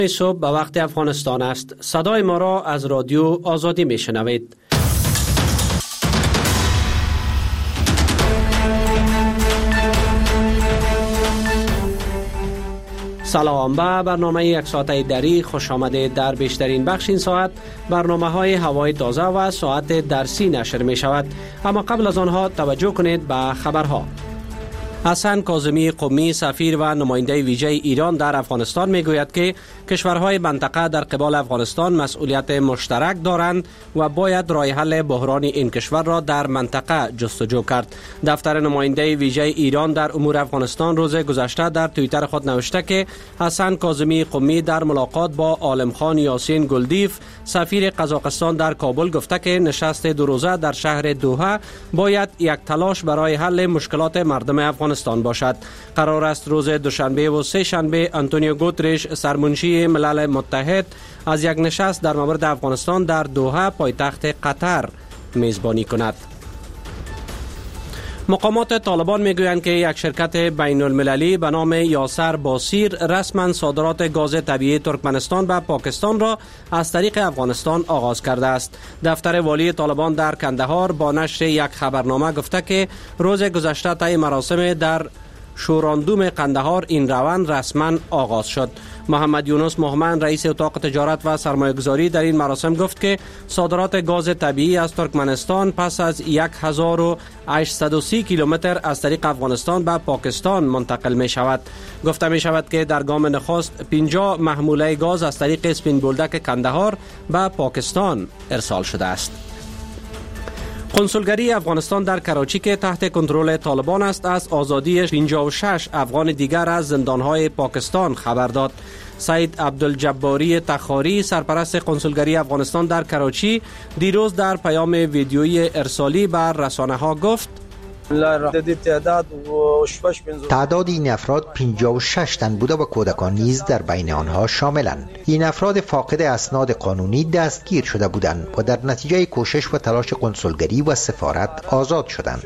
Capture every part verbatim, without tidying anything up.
صبح به وقت افغانستان است. صدای ما را از رادیو آزادی می شنوید. سلام، به برنامه یک ساعته دری خوش آمدید. در بیشترین بخش این ساعت برنامه های هوای تازه و ساعت درسی نشر می شود. اما قبل از آنها توجه کنید به خبرها. حسن کاظمی قمی سفیر و نماینده ویژه ایران در افغانستان می گوید که کشورهای منطقه در قبال افغانستان مسئولیت مشترک دارند و باید راه حل بحران این کشور را در منطقه جستجو کرد. دفتر نماینده ویژه ایران در امور افغانستان روز گذشته در توییتر خود نوشته که حسن کاظمی قمی در ملاقات با عالم خان یاسین گلدیف سفیر قزاقستان در کابل گفته که نشست دو روزه در شهر دوحه باید یک تلاش برای حل مشکلات مردم افغانستان باشد. قرار است روز دوشنبه و سه شنبه آنتونیو گوترش سرمنشی ملل متحد از یک نشست در مورد افغانستان در دوحه پایتخت قطر میزبانی کند. مقامات طالبان میگویند که یک شرکت بین المللی به نام یاسر باسیر رسما صادرات گاز طبیعی ترکمنستان به پاکستان را از طریق افغانستان آغاز کرده است. دفتر والی طالبان در کندهار با نشر یک خبرنامه گفته که روز گذشته طی مراسم در شوراندوم قندهار این روند رسما آغاز شد. محمد یونس مهمن رئیس اتاق تجارت و سرمایه‌گذاری در این مراسم گفت که صادرات گاز طبیعی از ترکمنستان پس از هزار و هشتصد و سی کیلومتر از طریق افغانستان به پاکستان منتقل می شود. گفته می شود که در گام نخست پنجاه محموله گاز از طریق اسپین بولدک کندهار به پاکستان ارسال شده است. کنسولگری افغانستان در کراچی که تحت کنترل طالبان است از آزادی پنجاه و شش افغان دیگر از زندانهای پاکستان خبر داد. سید عبدالجباری تخاری سرپرست کنسولگری افغانستان در کراچی دیروز در پیام ویدیویی ارسالی بر رسانه ها گفت تعداد این افراد پنجاه و شش تن بوده و کودکان نیز در بین آنها شاملند. این افراد فاقد اسناد قانونی دستگیر شده بودند و در نتیجه کوشش و تلاش کنسولگری و سفارت آزاد شدند.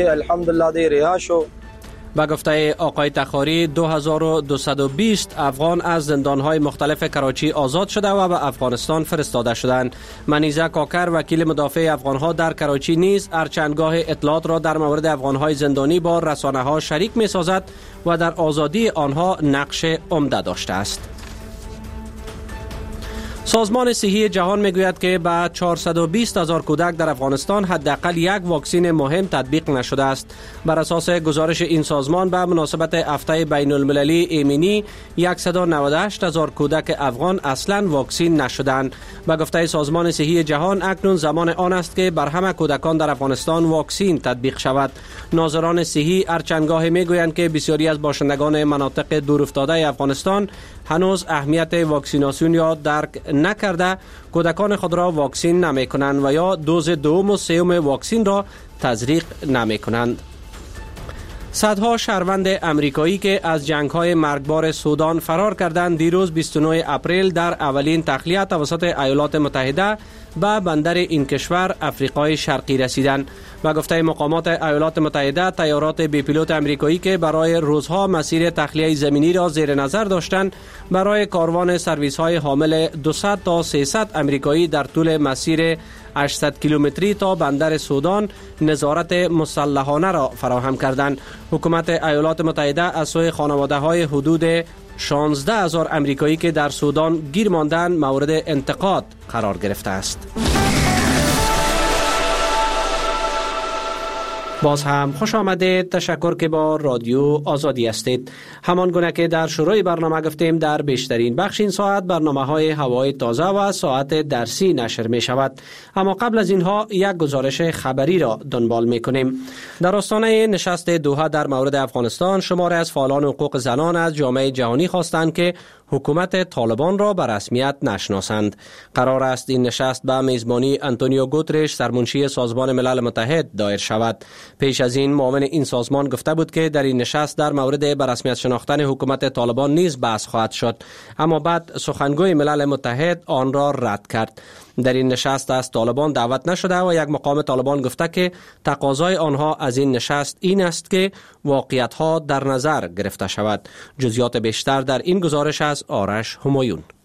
با گفته آقای تخاری دو هزار و دویست و بیست افغان از زندانهای مختلف کراچی آزاد شده و به افغانستان فرستاده شدند. منیزه کاکر وکیل مدافع افغانها در کراچی نیز ارچندگاه اطلاعات را در مورد افغانهای زندانی با رسانه ها شریک می سازد و در آزادی آنها نقش عمده داشته است. سازمان صحی جهان میگوید که به چهارصد و بیست هزار کودک در افغانستان حداقل یک واکسن مهم تطبیق نشده است. بر اساس گزارش این سازمان به مناسبت هفته بین المللی ایمنی صد و نود و هشت هزار کودک افغان اصلا واکسن نشدند. به گفته سازمان صحی جهان اکنون زمان آن است که بر همه کودکان در افغانستان واکسن تطبیق شود. ناظران صحی هرچندگاه میگویند که بسیاری از باشندگان مناطق دورافتاده افغانستان هنوز اهمیت واکسیناسیون یا درک نکرده کودکان خود را واکسن نمی کنند و یا دوز دوم و سوم واکسن را تزریق نمی کنند. صدها شهروند امریکایی که از جنگ‌های مرگبار سودان فرار کردند دیروز بیست و نه اپریل در اولین تخلیه توسط ایالات متحده به بندر این کشور افریقای شرقی رسیدند. و گفته مقامات ایالات متحده طیارات بی پیلوت امریکایی که برای روزها مسیر تخلیه زمینی را زیر نظر داشتند برای کاروان سرویس های حامل دویست تا سیصد امریکایی در طول مسیر هشتصد کیلومتری تا بندر سودان نظارت مسلحانه را فراهم کردند. حکومت ایالات متحده از سوی خانواده های حدود شانزده هزار امریکایی که در سودان گیر ماندند مورد انتقاد قرار گرفته است. باز هم خوش آمدید. تشکر که با رادیو آزادی هستید. همان گونه که در شروع برنامه گفتیم در بیشترین بخش این ساعت برنامه های هوای تازه و ساعت درسی نشر می شود. اما قبل از اینها یک گزارش خبری را دنبال می کنیم. در آستانه نشست دوحه در مورد افغانستان شماری از فعالان حقوق زنان از جامعه جهانی خواستند که حکومت طالبان را به رسمیت نشناسند. قرار است این نشست به میزبانی آنتونیو گوترش سرمنشی سازمان ملل متحد دایر شود. پیش از این معاون این سازمان گفته بود که در این نشست در مورد به رسمیت شناختن حکومت طالبان نیز بحث خواهد شد، اما بعد سخنگوی ملل متحد آن را رد کرد. در این نشست از طالبان دعوت نشده و یک مقام طالبان گفته که تقاضای آنها از این نشست این است که واقعیت‌ها در نظر گرفته شود. جزئیات بیشتر در این گزارش از آرش همایون.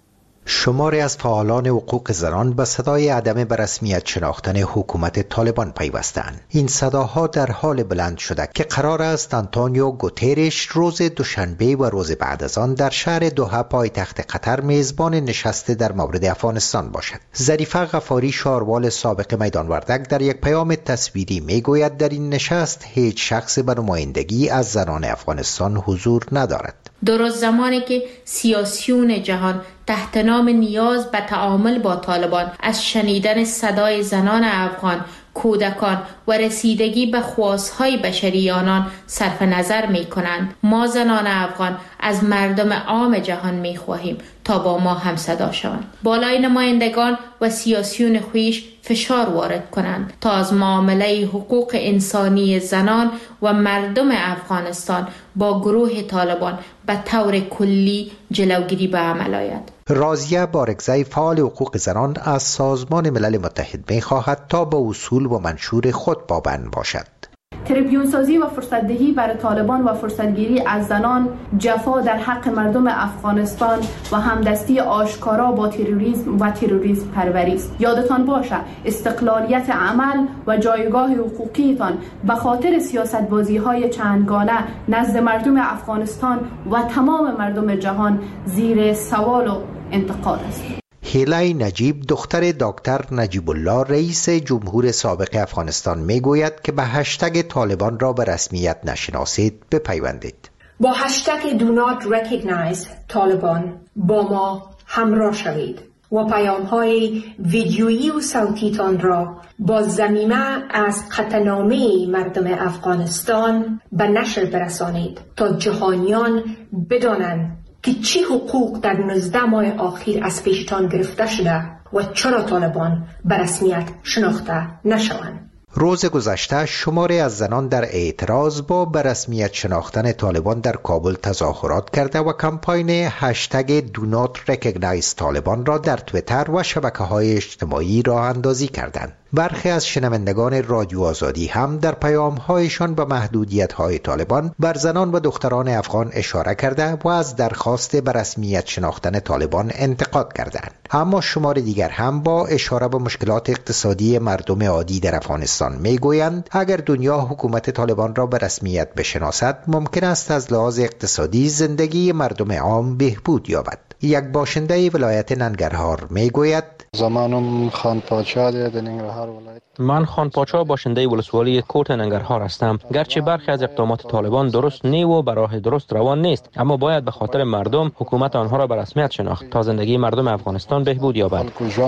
شماری از فعالان حقوق زنان به صدای عدم به رسمیت شناختن حکومت طالبان پیوستند. این صداها در حال بلند شده که قرار است آنتونیو گوترش روز دوشنبه و روز بعد از آن در شهر دوحه پایتخت قطر میزبان نشست در مورد افغانستان باشد. ظریفه غفاری، شاروال سابق میدان وردک، در یک پیام تصویری میگوید در این نشست هیچ شخص به نمایندگی از زنان افغانستان حضور ندارد. درست زمانی که سیاسیون جهان تحت نام نیاز به تعامل با طالبان از شنیدن صدای زنان افغان، کودکان و رسیدگی به خواستهای بشری آنان صرف نظر می کنند، ما زنان افغان از مردم عام جهان می خواهیم تا با ما هم صدا شوند. بالای نمایندگان و سیاسیون خویش فشار وارد کنند تا از معامله حقوق انسانی زنان و مردم افغانستان با گروه طالبان به طور کلی جلوگیری به عمل آید. راضیه بارگزی، فعال حقوق زنان، از سازمان ملل متحد می خواهد تا به اصول و منشور خود پابند باشد. تریبیون سازی و فرصت دهی برای طالبان و فرصتگیری از زنان، جفا در حق مردم افغانستان و همدستی آشکارا با تروریسم و تروریسم پروری است. یادتان باشه استقلالیت عمل و جایگاه حقوقیتان به خاطر سیاست بازی های چندگانه نزد مردم افغانستان و تمام مردم جهان زیر سوال و انتقاد است. هیلای نجیب، دختر دکتر نجیب الله رئیس جمهور سابق افغانستان، میگوید که به هشتگ طالبان را به رسمیت نشناسید بپیوندید. با هشتگ Do not recognize طالبان با ما همراه شوید و پیام های ویدیویی و صوتیتان را با ضمیمه از قطعنامه مردم افغانستان به نشر برسانید تا جهانیان بدانند که چی حقوق در نوزده ماه اخیر از پیشتان گرفته شده و چرا طالبان به رسمیت شناخته نشوند. روز گذشته شماری از زنان در اعتراض با به رسمیت شناختن طالبان در کابل تظاهرات کرده و کمپاین هشتگ Do not recognize طالبان را در توییتر و شبکه‌های اجتماعی راه اندازی کردند. برخی از شنوندگان رادیو آزادی هم در پیام‌هایشان به محدودیت‌های طالبان بر زنان و دختران افغان اشاره کرده و از درخواست به رسمیت شناختن طالبان انتقاد کردند. اما شمار دیگر هم با اشاره به مشکلات اقتصادی مردم عادی در افغانستان میگویند اگر دنیا حکومت طالبان را به رسمیت بشناسد ممکن است از لحاظ اقتصادی زندگی مردم عام بهبود یابد. یک باشنده ولایت ننگرهار میگوید زمانم خان پاچا در ننگرهار ولایت. من خان پاچا باشنده ولسوالی کوت ننگرهار هستم. گرچه برخی از اقدامات طالبان درست نی و به راه درست روان نیست، اما باید به خاطر مردم حکومت آنها را به رسمیت شناخت تا زندگی مردم افغانستان بهبود یابد.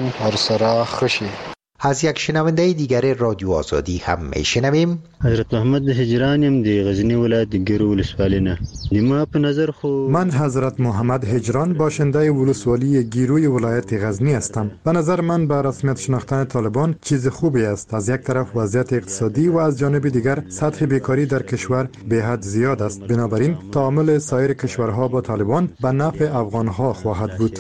از یک شنونده دیگر رادیو آزادی هم میشنویم. حضرت محمد هجرانیم دی غزنی ولایت گیرو ولسوالی نه. ما په نظر خو من حضرت محمد هجران باشنده ولسوالی گیروی ولایت غزنی هستم. به نظر من به رسمیت شناختن طالبان چیز خوبی است. از یک طرف وضعیت اقتصادی و از جانب دیگر سطح بیکاری در کشور به حد زیاد است. بنابراین تعامل سایر کشورها با طالبان به نفع افغانها خواهد بود.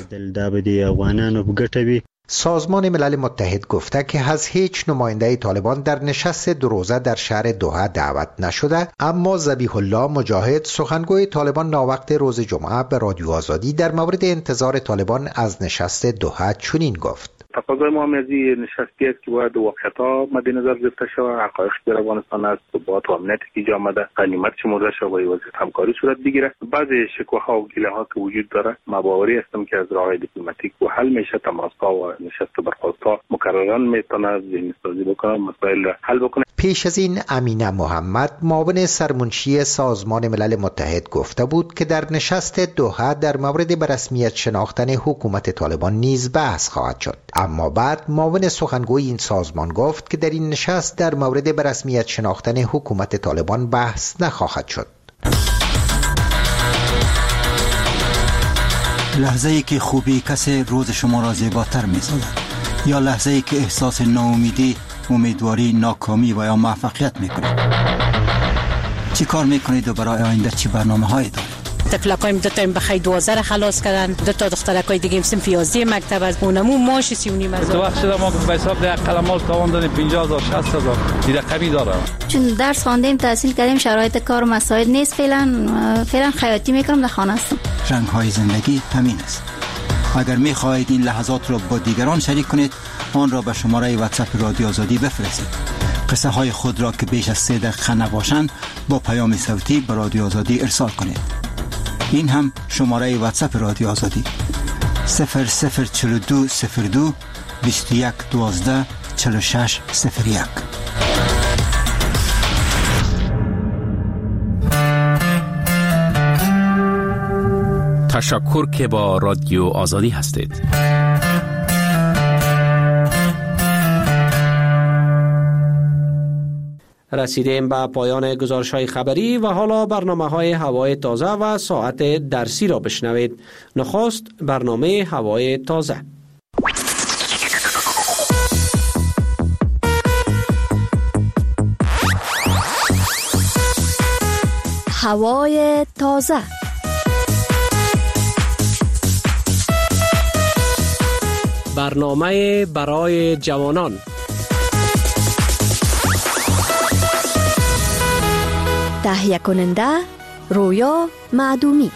سازمان ملل متحد گفته که از هیچ نماینده طالبان در نشست دو روزه در شهر دوحه دعوت نشده، اما ذبیح الله مجاهد، سخنگوی طالبان، ناوقت روز جمعه به رادیو آزادی در مورد انتظار طالبان از نشست دوحه چنین گفت: تقاضای ما از این نشستی است که باید واقعیت‌ها مد نظر گرفته شود، حقایق در افغانستان است، ثبات و امنیت که جا آمده غنیمت شمرده شود و وضعیت همکاری صورت بگیرد. بعضی شکوه‌ها و گله‌ها که وجود داره، ما باوری هستم که از راه‌های دیپلماتیک و حل میشه. تماس‌ها و نشست و برخاست‌ها مکررا میتونه ذهن‌سازی بکنه، مسائل حل بکنه. پیش از این امینه محمد، معاون سرمنشی سازمان ملل متحد، گفته بود که در نشست دوحه در مورد به رسمیت شناختن حکومت طالبان نیز بحث خواهد شد. اما بعد معاون سخنگوی این سازمان گفت که در این نشست در مورد به رسمیت شناختن حکومت طالبان بحث نخواهد شد. لحظه ای که خوبی کسی روز شما را زیباتر می سازد، یا لحظه ای که احساس ناامیدی، امیدواری، ناکامی و یا موفقیت می کنید. چی کار می کنید و برای آینده چی برنامه هایی دارید؟ تفلکایم دو تا بخای دوازده خلاص کردن، دو تا دخترکای دیگه صنف یازده مکتب از اونمو ماش سی و نیم هزار. تو وقت شده ما به حساب ده قلمال تاوان دادیم پنجاه هزار شصت هزار دیگه قوی داره. چون درس خواندیم، تحصیل کردیم، شرایط کار مساعد نیست. فعلا فعلا خیاطی میکنم، در خانه هستم. رنگ های زندگی همین است. اگر می خواهید این لحظات را با دیگران شریک کنید، آن را به شماره واتساپ رادیو آزادی بفرستید. قصه های خود را که بیش از سه دقیقه نباشند با پیام صوتی به رادیو آزادی ارسال کنید. این هم شماره واتساپ رادیو آزادی صفر صفر چهل و دو صفر دو بیست و یک دوازده چهل و شش صفر یک. تشکر که با رادیو آزادی هستید. رسیدیم به پایان گزارش‌های خبری و حالا برنامه‌های هوای تازه و ساعت درسی را بشنوید. نخست برنامه هوای تازه. هوای تازه. برنامه برای جوانان. تهیه کننده رویا معدومی.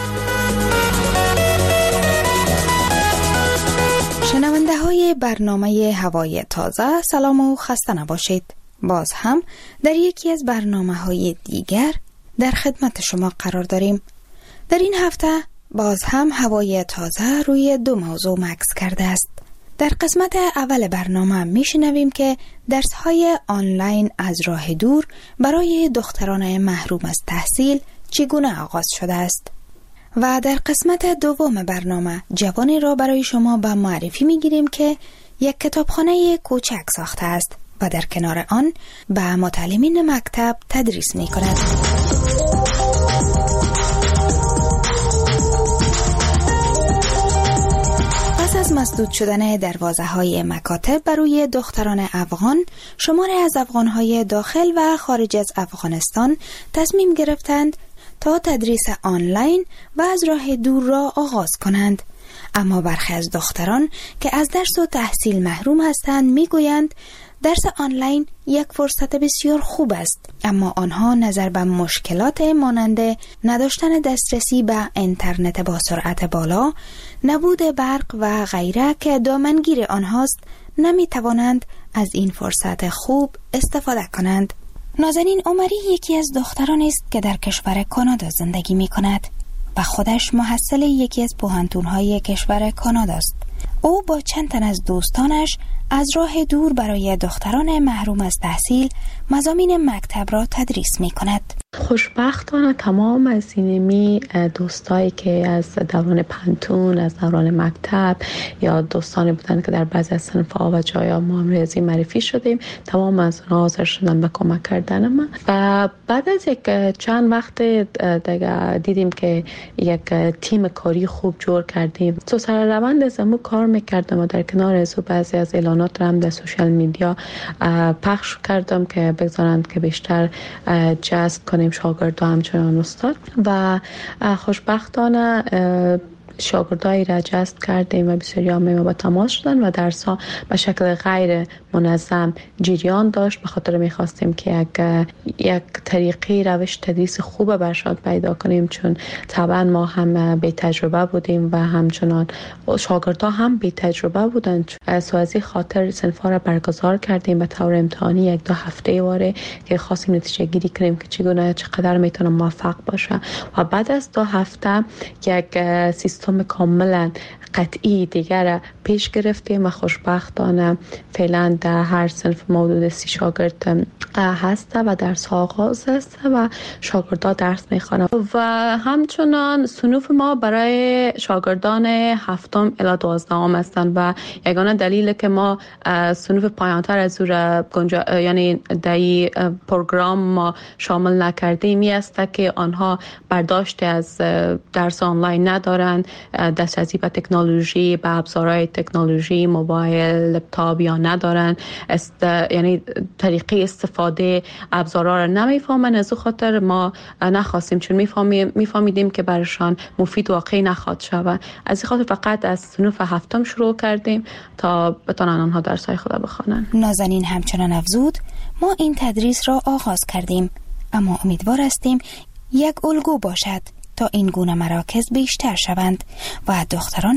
شنونده های برنامه هوای تازه، سلام و خسته نباشید. باز هم در یکی از برنامه های دیگر در خدمت شما قرار داریم. در این هفته باز هم هوای تازه روی دو موضوع مکث کرده است. در قسمت اول برنامه میشنویم که درس‌های آنلاین از راه دور برای دختران محروم از تحصیل چگونه آغاز شده است. و در قسمت دوم برنامه جوانی را برای شما به معرفی میگیریم که یک کتابخانه کوچک ساخته است و در کنار آن به متعلمین مکتب تدریس میکند. از مسدود شدن دروازه های مکاتب برای دختران افغان، شماری از افغانهای داخل و خارج از افغانستان تصمیم گرفتند تا تدریس آنلاین و از راه دور را آغاز کنند. اما برخی از دختران که از درس و تحصیل محروم هستند میگویند درس آنلاین یک فرصت بسیار خوب است، اما آنها نظر به مشکلات مانند نداشتن دسترسی به اینترنت با سرعت بالا، نبود برق و غیره که دامنگیر آنهاست نمی توانند از این فرصت خوب استفاده کنند. نازنین عمری یکی از دختران است که در کشور کانادا زندگی می کند و خودش محصل یکی از پوهنتون‌های کشور کانادا است. او با چند تن از دوستانش از راه دور برای دختران محروم از تحصیل مضامین مکتب را تدریس می کند. خوشبختانه تمام از اینمی دوستایی که از دوران پنتون، از دوران مکتب یا دوستانی بودن که در بعضی از صنف‌ها و جایا ما هم ریاضی معرفی شدیم، تمام از اونها حاضر شدن به کمک کردن من. و بعد از یک چند وقت دیگه دیدیم که یک تیم کاری خوب جور کردیم. تو سر روند از امو کار میکردم و در کنار از بعضی از اعلانات را هم در سوشال میدیا پخش کردم که بگذارند که بیشتر جذب کنیم شاگرد و همچنان استاد. و خوشبختانه شاگردایی را جذب کردیم و بسیاری هم با تماس شدن و درس‌ها به شکل غیر منظم جریان داشت. به خاطر می‌خواستیم که یک یک طریقی روش تدریس خوب برشاد پیدا کنیم، چون طبعا ما هم بی تجربه بودیم و همچنان شاگردها هم بی تجربه بودند. از از خاطر صنف‌ها را برگزار کردیم به طور امتحانی یک دو هفته واره که خواستیم نتیجه گیری کنیم که چگونه چقدر میتونه موفق باشه. و بعد از دو هفته یک سیستم کاملا قطعی دیگر پیش گرفتیم و خوشبختانه فعلا در هر صنف موجود سی شاگرد هست و درس ها آغاز است و شاگردان درس میخوانند. و همچنان صنوف ما برای شاگردان هفتم الی دوازدهم هستند و یگانه دلیل که ما صنوف پایانتر از او گنجا یعنی در پروگرام ما شامل نکردیم می است که آنها برداشت از درس آنلاین ندارند، دسترسی به تکنولوژی، به ابزارهای تکنولوژی، موبایل، لپتاپ یا ندارن، است یعنی طریقه استفاده ابزارها را نمیفهمن. از خاطر ما نخواستیم، چون میفهمیم میفهمیدیم که برشان مفید واقعی نخواهد شود. از خاطر فقط از صنف هفتم شروع کردیم تا بتونن آنها درس‌های خود بخوانند. نازنین همچنان افزود ما این تدریس را آغاز کردیم، اما امیدوار هستیم یک الگو باشد تا این گونه مراکز بیشتر شوند و دختران